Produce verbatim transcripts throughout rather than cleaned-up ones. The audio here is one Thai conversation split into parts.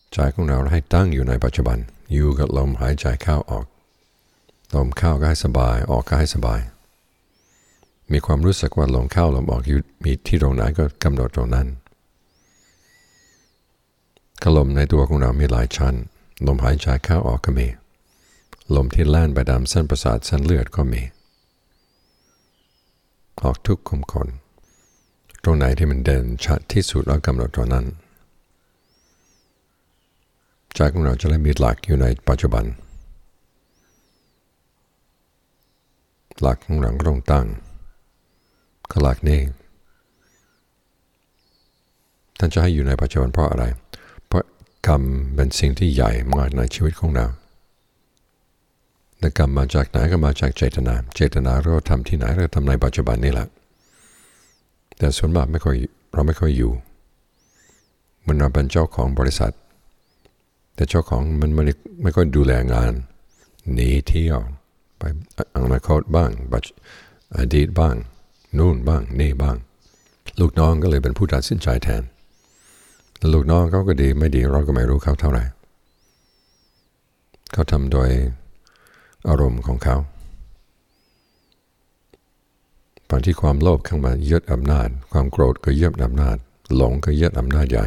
ใจของเราให้ตั้งอยู่ในปัจจุบันอยู่กับลมหายใจเข้าออกลมเข้าก็ให้สบายออกก็ให้สบายมีความรู้สึกว่าลมเข้าลมออกอยู่มีที่ตรงไหนก็กำหนดตรงนั้นลมในตัวของเรามีหลายชั้นลมหายใจเข้าออกก็มีลมที่แล่นไปตามเส้นประสาทเส้นเลือดก็มีออกทุกขุมขนตรงไหนที่มันเด่นชัดที่สุดแล้วกำหนดตรงนั้นใจของเราจะได้มีหลักอยู่ในปัจจุบันหลักของเราก็ต้องตั้งก็หลักนี้ท่านจะให้อยู่ในปัจจุบันเพราะอะไรเพราะกรรมเป็นสิ่งที่ใหญ่มากในชีวิตของเราและกรรมมาจากไหนก็มาจากเจตนาเจตนาเราทำที่ไหนเราทำในปัจจุบันนี่แหละแต่ส่วนมากไม่ค่อยเราไม่ค่อยอยู่มันเราเป็นเจ้าของบริษัทแต่เจ้าของมันไม่ไม่ค่อยดูแลงานหนีเที่ยวไปอนาคตบ้างอดีตบ้างนู่นบ้างนี่บ้างลูกน้องก็เลยเป็นผู้ตัดสินใจแทนลูกน้องเขาก็ดีไม่ดีเราก็ไม่รู้เขาเท่าไหร่เขาทำโดยอารมณ์ของเขาตอนที่ความโลภเข้ามายึดอำนาจความโกรธก็ยึดอำนาจหลงก็ยึดอำนาจใหญ่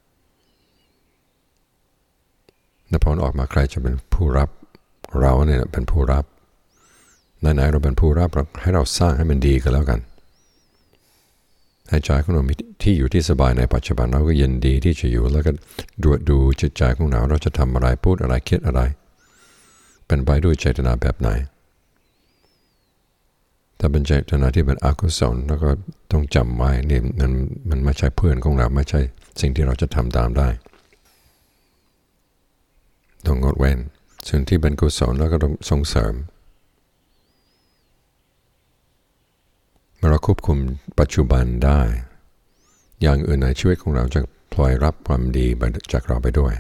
แล้วพอออกมาใครจะเป็นผู้รับเราเนี่ยเป็นผู้รับไหนๆเราเป็นผู้รับให้เราสร้างให้มันดีกันแล้วกันให้ใจของเรามีที่อยู่ที่สบายในปัจจุบันเราก็ยินดีที่จะอยู่แล้วก็ดูดูจิตใจของเราเราจะทำอะไรพูดอะไรคิดอะไรเป็นไปด้วยเจตนาแบบไหนถ้าเป็นเจตนาที่เป็นอกุศลแล้วก็ต้องจำไว้นี่มันมันไม่ใช่เพื่อนของเราไม่ใช่สิ่งที่เราจะทำตามได้ต้องงดเว้นส่วนที่เป็นกุศลแล้วก็ต้องส่งเสริมเมื่อเราควบคุมปัจจุบันได้อย่างอื่นในชีวิตของเราจะพลอยรับความดีจากเราไปด้วย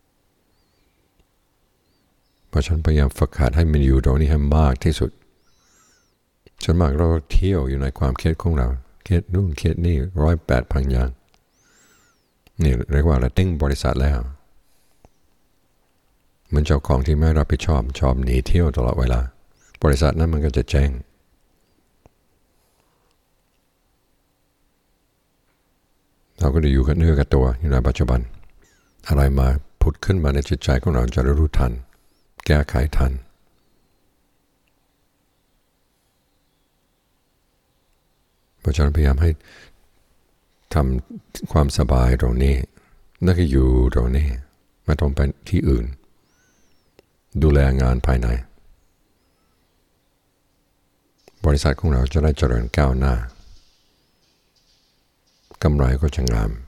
เพราะฉันพยายามฝึกหัดให้มันอยู่ตรงนี้ให้มากที่สุดส่วนมากเราเที่ยวอยู่ในความคิดของเราคิดนู่นคิดนี่ร้อยแปดพันอย่างนี่เรียกว่าอะไรติ้งบริษัทแล้วมันเจ้าของที่ไม่รับผิดชอบชอบหนีเที่ยวตลอดเวลาบริษัทนั้นมันก็จะแจ้งเราก็จะอยู่กับเนื้อกับตัวอยู่ในปัจจุบันอะไรมาผุดขึ้นมาในจิตใจของเราจะรู้ทันแก้ไขทันเพราะฉะนั้นพยายามให้ทำความสบายตรงนี้นั่นก็อยู่ตรงนี้ไม่ต้องไปที่อื่นดูแลงานภายในบริษัทของเราจะได้เจริญก้าวหน้ากำไรก็จะงาม